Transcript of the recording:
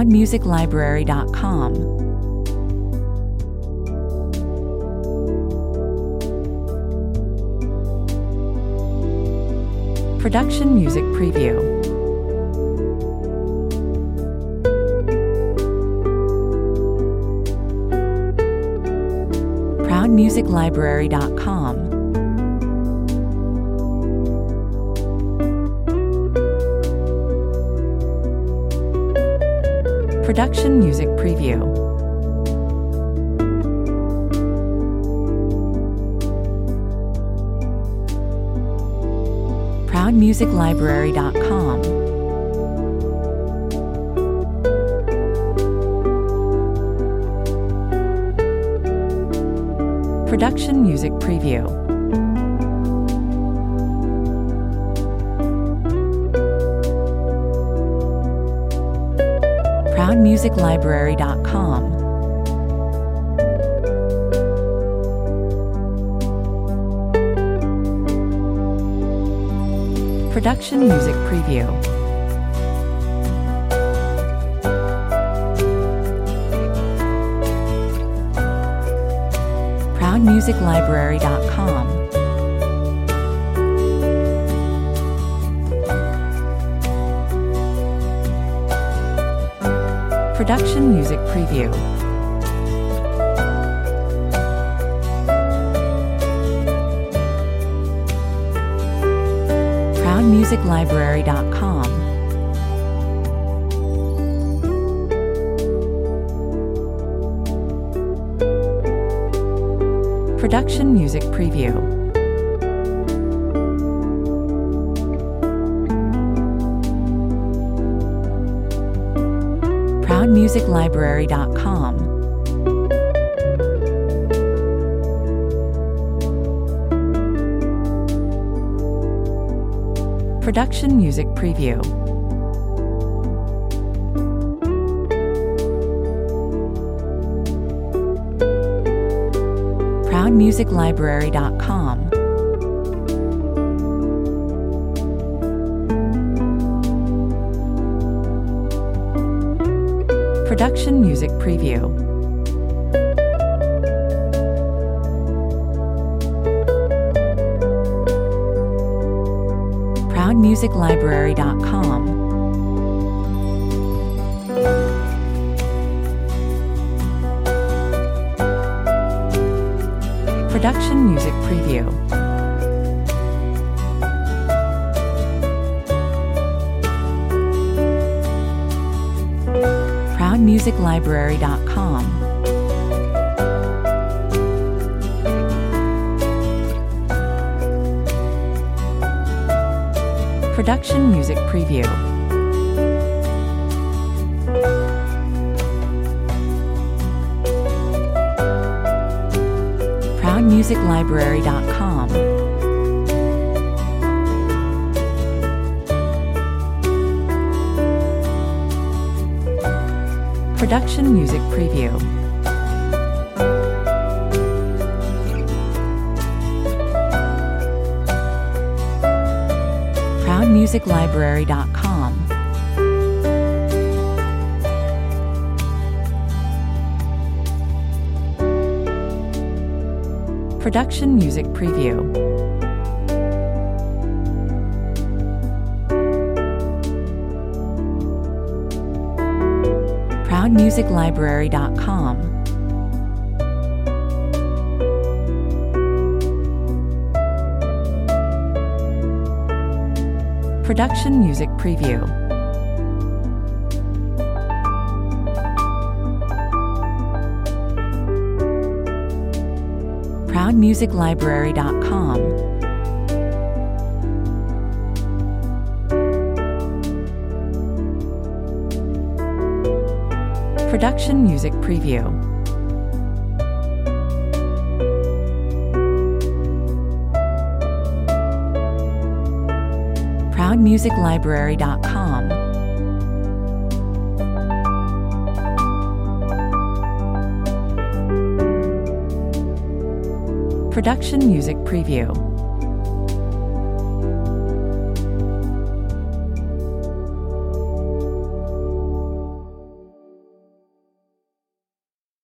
ProudMusicLibrary.com. Production Music Preview. ProudMusicLibrary.com. Production Music Preview. ProudMusicLibrary.com. Production Music Preview. ProudMusicLibrary.com. Production Music Preview. ProudMusicLibrary.com. Production Music Preview. ProudMusicLibrary.com. Production Music Preview. ProudMusicLibrary.com. Production Music Preview. ProudMusicLibrary.com. Production Music Preview. ProudMusicLibrary.com. Production Music Preview. ProudMusicLibrary.com. Production Music Preview. ProudMusicLibrary.com. Production Music Preview. ProudMusicLibrary.com. Production Music Preview. ProudMusicLibrary.com. Production Music Preview. ProudMusicLibrary.com. Production Music Preview. ProudMusicLibrary.com. Production Music Preview.